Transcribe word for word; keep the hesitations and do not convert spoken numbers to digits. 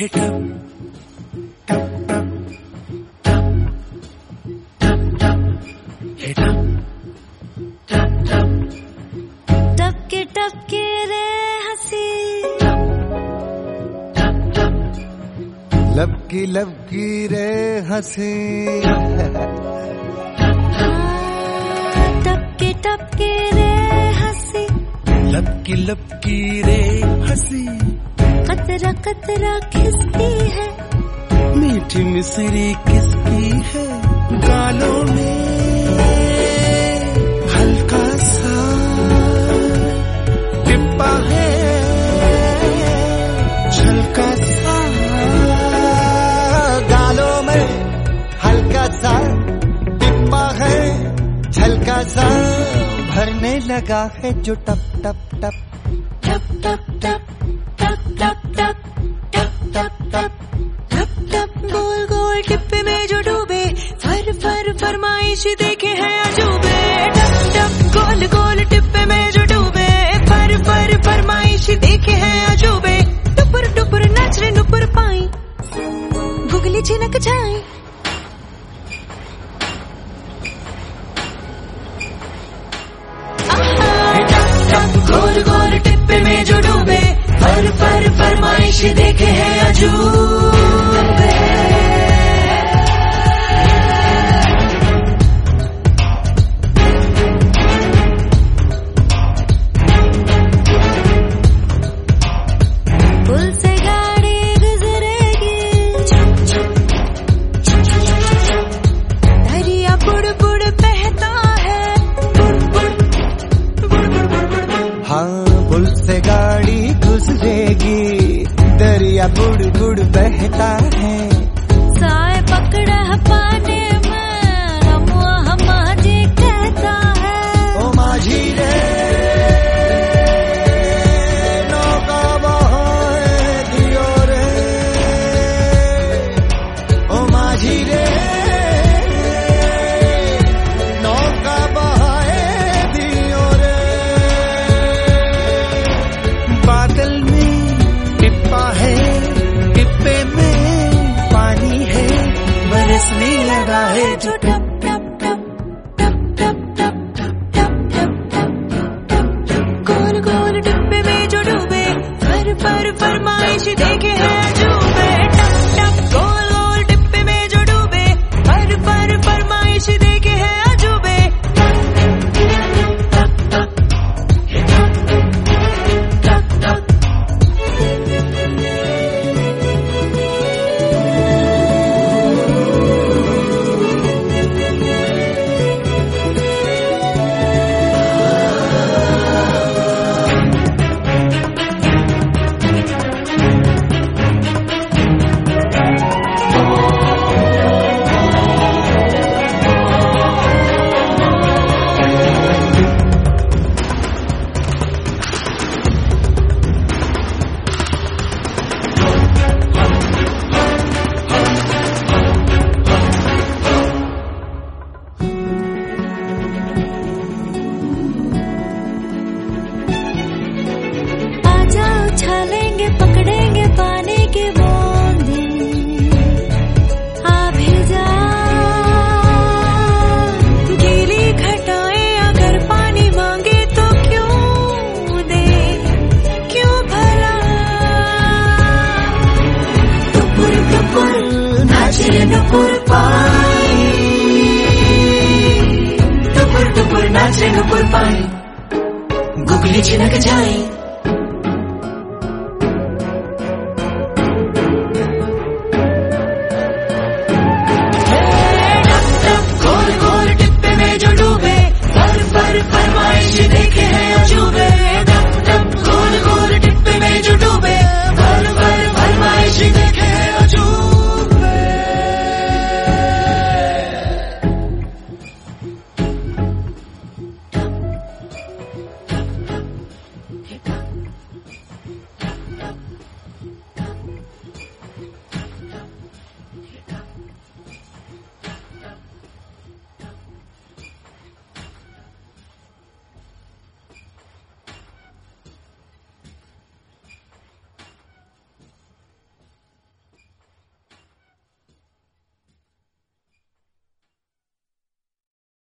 hit up, tap tap tap tap tap hit up, tap tap टपके टपके रे हंसी, tap tap लबकी लबकी रे हंसी, टपके टपके रे हंसी, लपकी लपकी रे हंसी, कतरा कतरा खिसती है, मीठी मिसरी किसकी है, गालों में हल्का सा टिप्पा है, झलका सा, गालों में हल्का सा टिप्पा है, झलका सा भरने लगा है जो टप टप टप टप टप टप टप टप टप टप टप टप टप टप गोल गोल टिप्पे में जो डूबे, फर फर फरमाइश देखे हैं अजूबे, टप टप गोल गोल टिप्पे में जो डूबे, फर फर फरमाइश देखे हैं अजूबे, टुपुर टुपुर नाच रे नुपुर पाई, भुगली छिनक जाए, गोल गोल टिप्पे में जो डूबे, फर फर फरमाइश देखे हैं अजूबे। पुल से गाड़ी गुजरेगी, दरिया बुड़ बुड़ बहता है, बुड़ बुड़ बुड़ बुड़ बुड़ बुड़, हाँ पुल से गाड़ी गुजरेगी, दरिया बुड़ बुड़ बहता है, साए पकड़ा पाने में हम हमारी कहता है, ओ माझी रे नौका बहाए दियो रे, ओ माझी रे नौका बहाए दियो रे, बादल में टिप्पा है, टिप्पे में पानी है, बरसने लगा है जो टप टप टप टप टप टप टप टप टप टप, गोल गोल डिब्बे में जो डूबे, फर फर फरमाइश देखे हैं अजूबे, टप टप गोल गोल डिब्बे में जो डूबे, फर फर फरमाइश देखे हैं अजूबे, टप टप टप टप टप। उछालेंगे पकड़ेंगे पानी की बूंदे, आ भी जा गीली घटाएं, अगर पानी मांगे तो क्यों दे, क्यों भला, टुपुर टुपुर नाचे नुपुर पाई, टुपुर टुपुर नाचे नुपुर पाई, गुगली छिनक जाए,